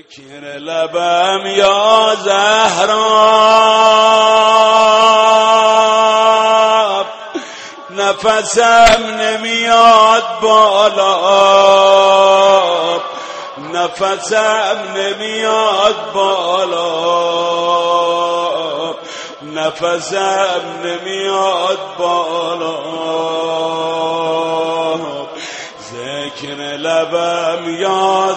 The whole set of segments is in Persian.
ذکر لبم یا زهرا، نفسم نمیاد بالا، نفسم نمیاد بالا، نفسم نمیاد بالا. ذکر لبم یا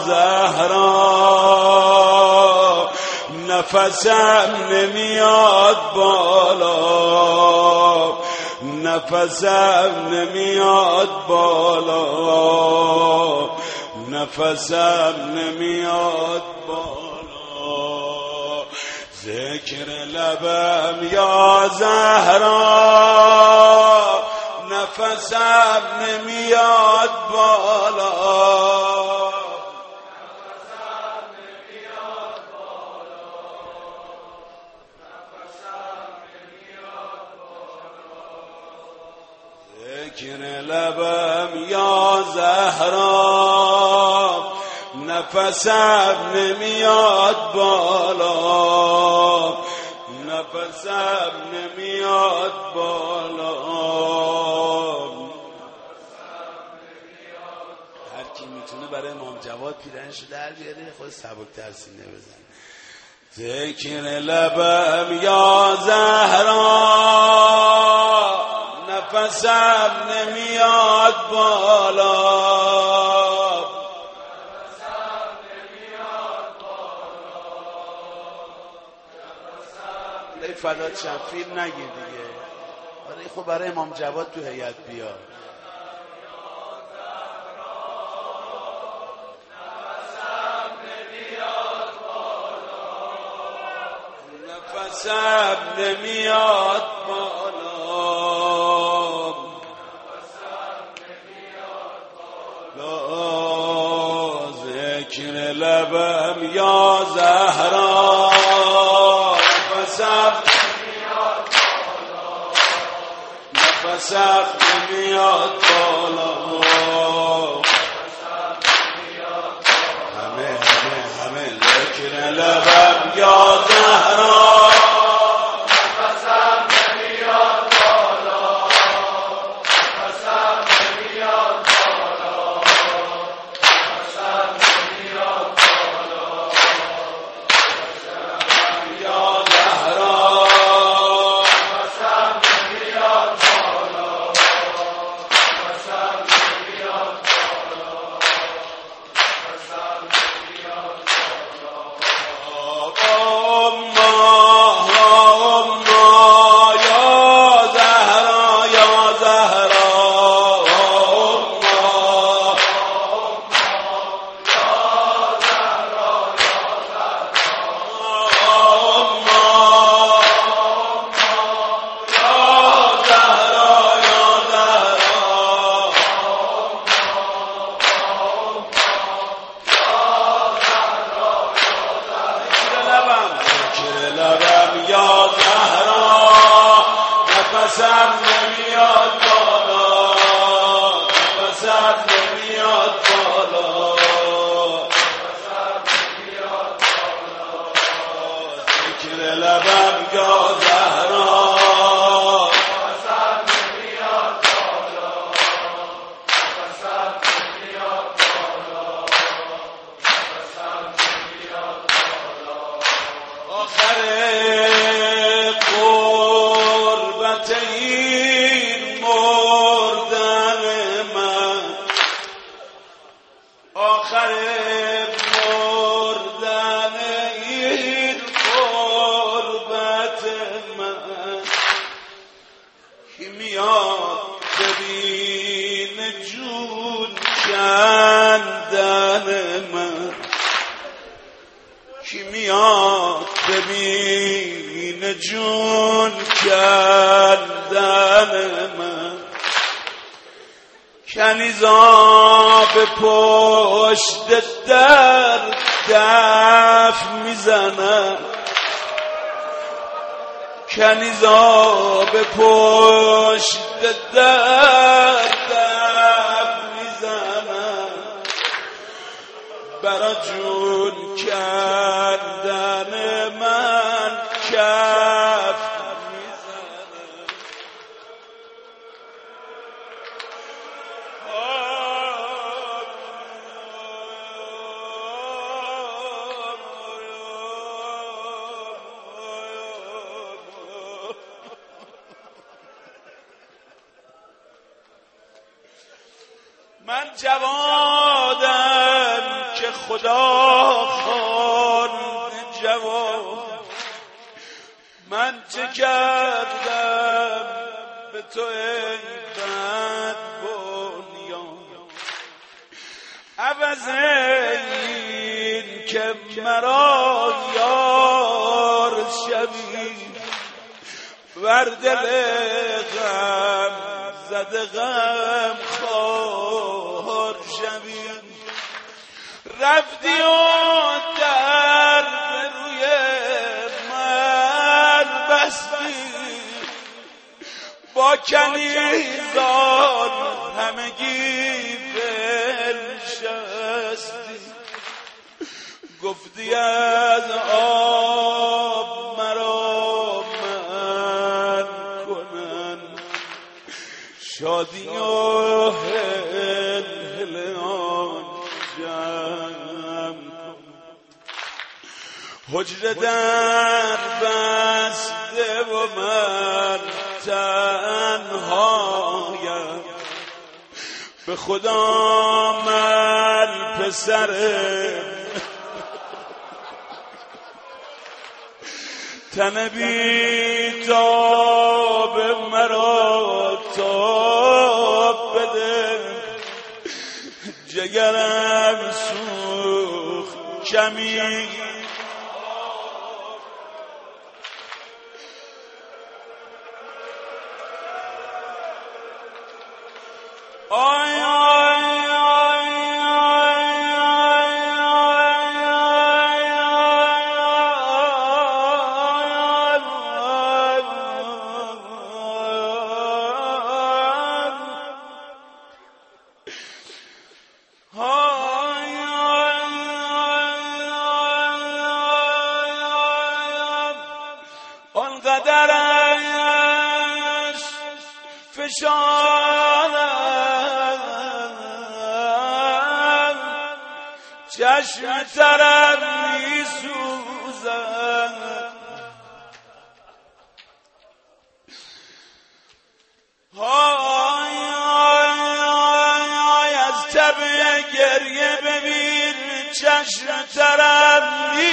زهرا، نفسم نمیاد بالا، نفسم نمیاد بالا، نفسم نمیاد بالا. ذکر لبم یا زهرا، نفسم نمیاد بالا، نفسم نمیاد بالا، نفسم نمیاد بالا. ذکر لبم یا زهرا، نفسم نمیاد بالا، نفسم نمیاد بالا. هر کی میتونه برای امام جواد پیرنشو در بیاره، خود سبک‌تر سینه بزنه. ذکر لبم یا زهرا، نفسم نمیاد بالا، فدات شم. فیلم نگیر دیگه. آره خب برای امام جواد تو هیئت بیا. نفسم نمیاد بالا، نفسم نمیاد بالا. ذکر لبم یا زهرا، نفسم نفسم نمیاد بالا. همه ذکر لبم یا زهرا، نفسم نمیاد بالا، نفسم نمیاد بالا، نفسم نمیاد بالا. یا زهرا، نفسم نمیاد بالا، نفسم نمیاد بالا، نفسم نمیاد نفسم نمیاد بالا، نفسم نمیاد بالا، نفسم نمیاد بالا. ذکر لبم یا زهرا، نفسم نمیاد بالا، نفسم نمیاد بالا، نفسم نمیاد بالا. آخر این مردن من، آخر مردن این غربت من، کی میاد ببین جون کندن من، کی میاد ببین جون کردن من. کنیزا به پشت در دف میزنن، کنیزا به پشت در دف میزنن. برا جون کردن من کف من جوادم که خدا خواند جواد، من چه کردم به تو ای بد بنیان، عوض این که مرا یار شوی، ور دل غم زده غم خوار شوی، رفتی و در روی من بستی، با کنیزان همگی بنشستی، گفتی از آب مرا من کنن، شادی و هل آن جمع کن، حجره در بسته و من تنهایم، به خدا من پسر تن بی تاب مرا تاب بده، جگرم سوخت کمی آی آی آی آنقدرش فشانم، چشم ترم می سوزد، های از تب گریه ببین چشم ترم می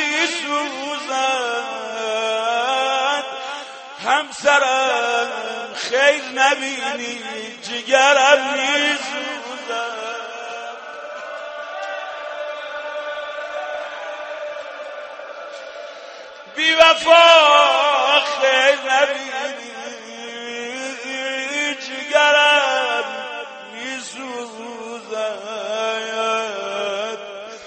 سوزد، همسرم خیر نبینی جگرم می سوزد، بی وفا خیر نبینی جگرم می سوزد،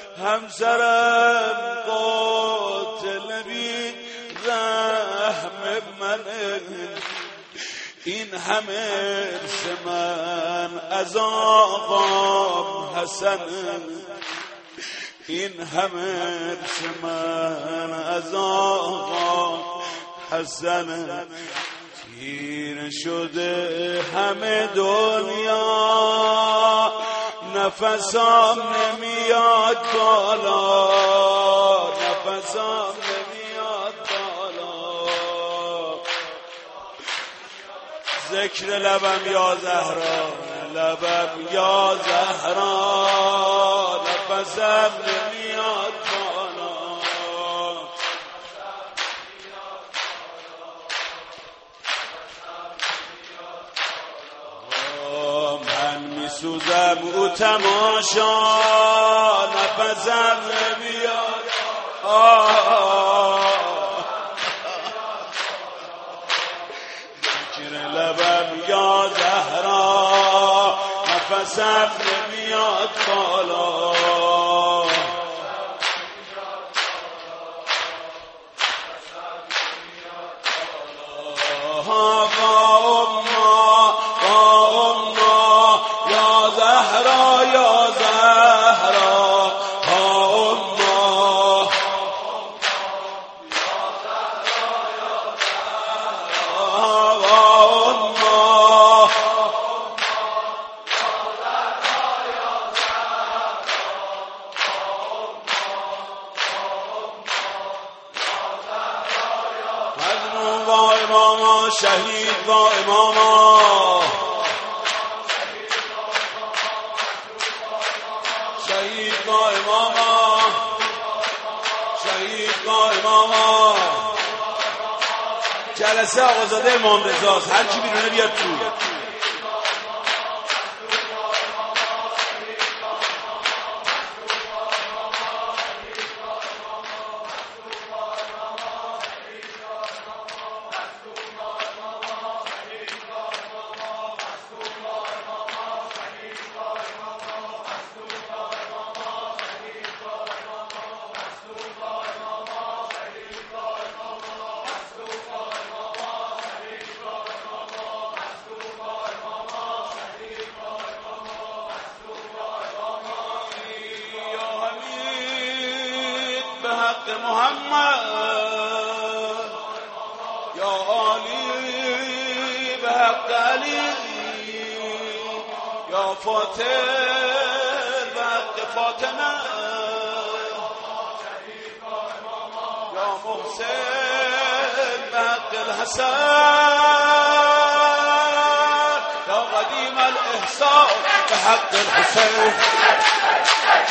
همسرم قاتل بی رحم منه، این همه ارث من از آقام حسن، این همه ارث من از آقام حسن، تیر شده همه دنیا نفسام نمیاد بالا، نفسام نمیاد بالا، ذکر لبم یا زهرا، لبم یا زهرا، نفسم نمیاد بالا، من میسوزم او تماشا، نفسم نمیاد ذکر لبم یا زهرا، نفسم نمیاد بالا، یا زهرا مظلوم و اماما، شهید و اماما، شهید و اماما، شهید و اماما. جلسه آقازاده امام رضاست، هر کی بیرونه بیاد تو. محمد یا علی به حق علی یا فاتح به حق فاطمه یا محسن به حق الحسن یا قدیم الاحسان به حق الحسین.